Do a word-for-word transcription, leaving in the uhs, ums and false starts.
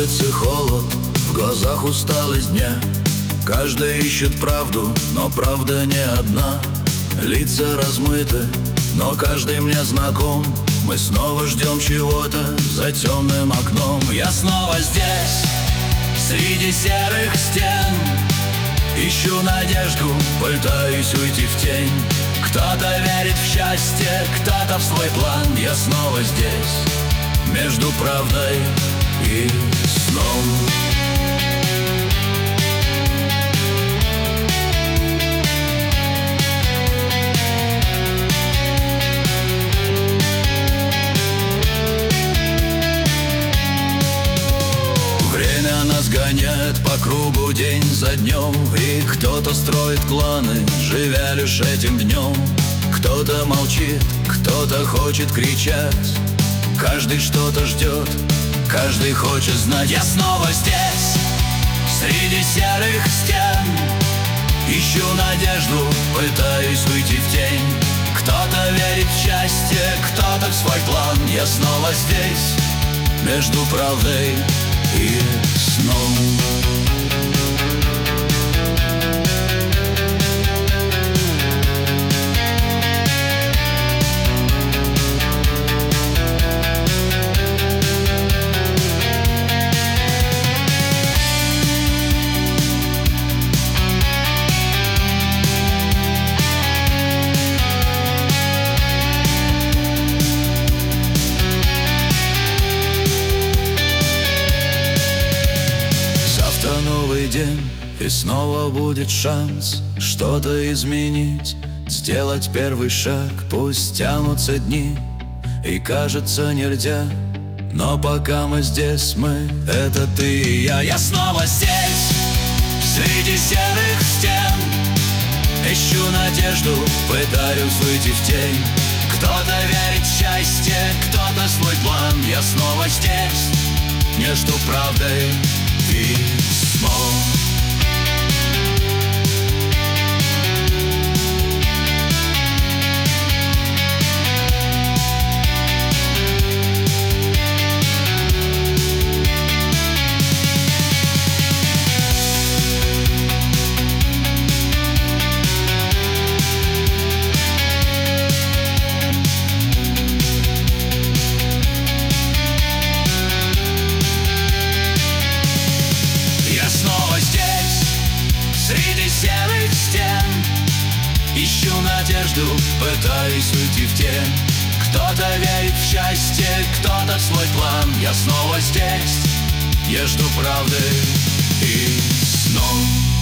улице холод, в глазах усталость дня. Каждый ищет правду, но правда не одна. Лица размыты, но каждый мне знаком. Мы снова ждем чего-то за темным окном. Я снова здесь, среди серых стен. Ищу надежду, пытаюсь уйти в тень. Кто-то верит в счастье, кто-то в свой план. Я снова здесь, между правдой и сном. Время нас гоняет по кругу день за днем. И кто-то строит кланы, живя лишь этим днем. Кто-то молчит, кто-то хочет кричать. Каждый что-то ждет, каждый хочет знать. Я снова здесь, среди серых стен. Ищу надежду, пытаюсь уйти в тень. Кто-то верит в счастье, кто-то в свой план. Я снова здесь, между правдой и сном. Новый день, и снова будет шанс что-то изменить, сделать первый шаг. Пусть тянутся дни, и кажется нельзя, но пока мы здесь, мы — это ты и я. Я снова здесь, среди серых стен. Ищу надежду, пытаюсь выйти в тень. Кто-то верит в счастье, кто-то свой план. Я снова здесь, между правдой и сном. Среди серых стен ищу надежду, пытаюсь уйти в тень. Кто-то верит в счастье, кто-то в свой план. Я снова здесь, между правдой и сном.